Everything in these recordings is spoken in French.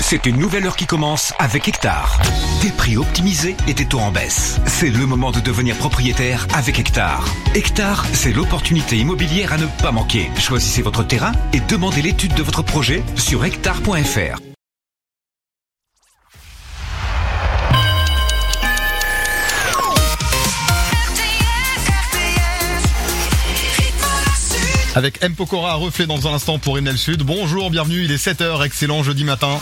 C'est une nouvelle heure qui commence avec Hectare. Des prix optimisés et des taux en baisse. C'est le moment de devenir propriétaire avec Hectare. Hectare, c'est l'opportunité immobilière à ne pas manquer. Choisissez votre terrain et demandez l'étude de votre projet sur hectare.fr. Avec M. Pokora à Reflet dans un instant pour Emnel Sud. Bonjour, bienvenue, il est 7h, excellent jeudi matin.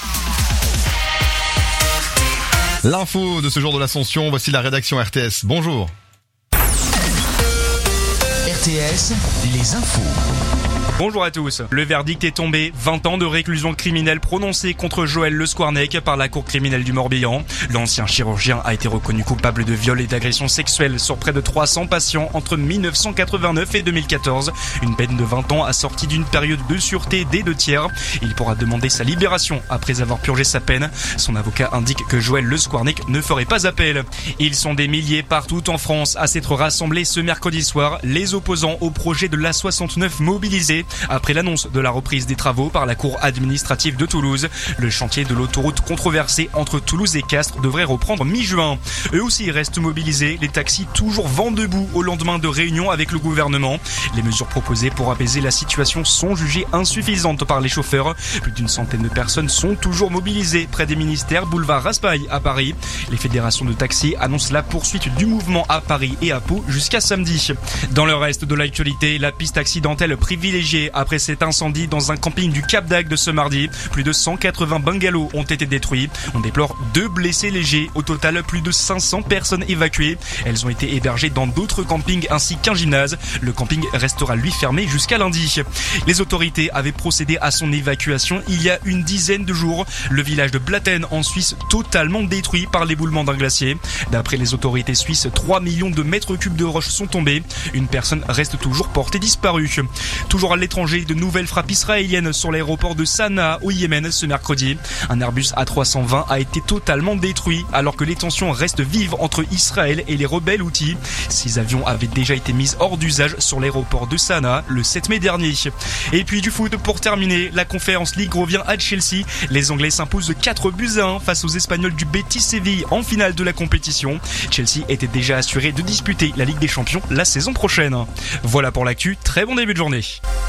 L'info de ce jour de l'Ascension, voici la rédaction RTS. Bonjour. RTS, les infos. Bonjour à tous. Le verdict est tombé. 20 ans de réclusion criminelle prononcée contre Joël Le Squarnec par la cour criminelle du Morbihan. L'ancien chirurgien a été reconnu coupable de viol et d'agression sexuelle sur près de 300 patients entre 1989 et 2014. Une peine de 20 ans assortie d'une période de sûreté des 2/3. Il pourra demander sa libération après avoir purgé sa peine. Son avocat indique que Joël Le Squarnec ne ferait pas appel. Ils sont des milliers partout en France à s'être rassemblés ce mercredi soir, les opposants au projet de l'A69 mobilisé. Après l'annonce de la reprise des travaux par la cour administrative de Toulouse, le chantier de l'autoroute controversée entre Toulouse et Castres devrait reprendre mi-juin. Eux aussi restent mobilisés, les taxis toujours vent debout au lendemain de réunions avec le gouvernement. Les mesures proposées pour apaiser la situation sont jugées insuffisantes par les chauffeurs. Plus d'une centaine de personnes sont toujours mobilisées près des ministères boulevard Raspail à Paris. Les fédérations de taxis annoncent la poursuite du mouvement à Paris et à Pau jusqu'à samedi. Dans le reste de l'actualité, la piste accidentelle privilégiée après cet incendie dans un camping du Cap d'Agde ce mardi. Plus de 180 bungalows ont été détruits. On déplore 2 blessés légers. Au total, plus de 500 personnes évacuées. Elles ont été hébergées dans d'autres campings ainsi qu'un gymnase. Le camping restera lui fermé jusqu'à lundi. Les autorités avaient procédé à son évacuation il y a une dizaine de jours. Le village de Blatten en Suisse totalement détruit par l'éboulement d'un glacier. D'après les autorités suisses, 3 millions de mètres cubes de roches sont tombés. Une personne reste toujours portée disparue. Toujours à l'étranger, de nouvelles frappes israéliennes sur l'aéroport de Sanaa au Yémen ce mercredi. Un Airbus A320 a été totalement détruit alors que les tensions restent vives entre Israël et les rebelles Houthis. 6 avions avaient déjà été mis hors d'usage sur l'aéroport de Sanaa le 7 mai dernier. Et puis du foot pour terminer, la Conference League revient à Chelsea. Les Anglais s'imposent de 4-1 face aux Espagnols du Betis Séville en finale de la compétition. Chelsea était déjà assuré de disputer la Ligue des Champions la saison prochaine. Voilà pour l'actu, très bon début de journée.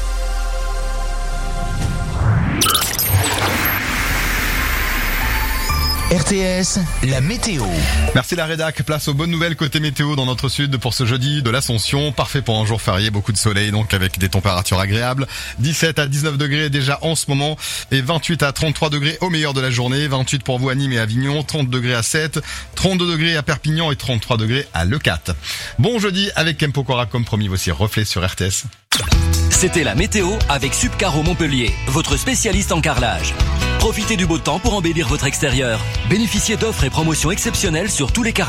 RTS, la météo. Merci la rédac, place aux bonnes nouvelles côté météo dans notre sud pour ce jeudi de l'Ascension. Parfait pour un jour férié, beaucoup de soleil donc avec des températures agréables. 17 à 19 degrés déjà en ce moment et 28 à 33 degrés au meilleur de la journée. 28 pour vous à Nîmes et Avignon, 30 degrés à 7, 32 degrés à Perpignan et 33 degrés à Leucate. Bon jeudi avec M. Pokora comme promis, voici Reflet sur RTS. C'était la météo avec Subcaro Montpellier, votre spécialiste en carrelage. Profitez du beau temps pour embellir votre extérieur. Bénéficiez d'offres et promotions exceptionnelles sur tous les carrelages.